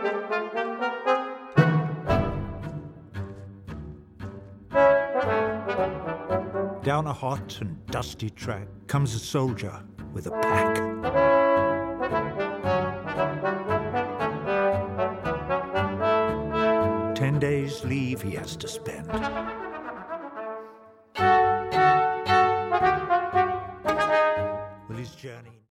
Down a hot and dusty track comes a soldier with a pack. "10 days leave he has to spend.